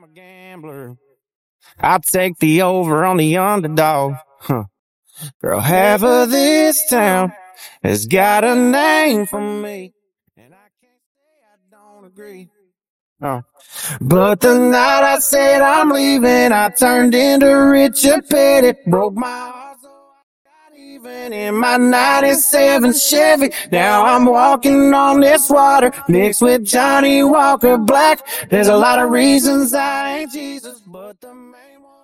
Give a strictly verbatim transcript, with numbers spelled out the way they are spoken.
I'm a gambler. I'll take the over on the underdog. Huh. Girl, half of this town has got a name for me. And I can't say I don't agree. Oh. But the night I said I'm leaving, I turned into Richard Petty. Broke my heart so I got even in my ninety-seven Chevy. Now I'm walking on this water mixed with Johnny Walker Black. There's a lot of reasons I ain't Jesus, but the main one